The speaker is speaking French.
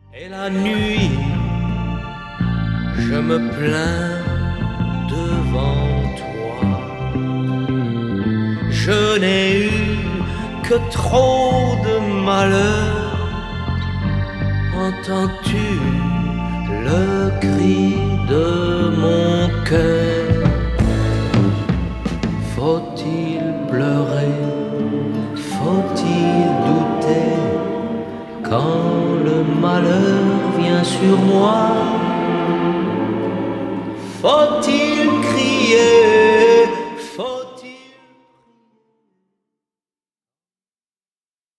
Et la nuit, je me plains devant toi. Je n'ai eu que trop de malheur. Entends-tu le cri de mon cœur? Faut-il pleurer? Faut-il douter quand le malheur vient sur moi? Faut-il crier